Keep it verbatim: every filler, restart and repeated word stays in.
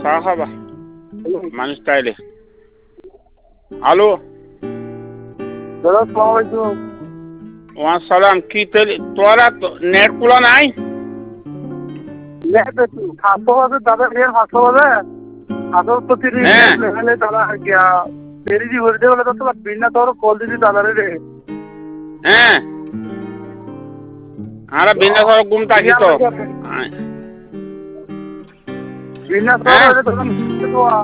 Sahaba. Manus taile. Alo. Assalamu alaikum. Wa salam ki tele তোরা net খোলা নাই? Net খাসো হবে দাদা এর খাসো হবে আসল তো তিরি লেখালে দাদা গিয়া তেরি জি হইতে বলে তো বিনা তোর কল দিদি দাদা রে হ্যাঁ আরে বিনা সর ঘুম থাকি তো বিনা তোর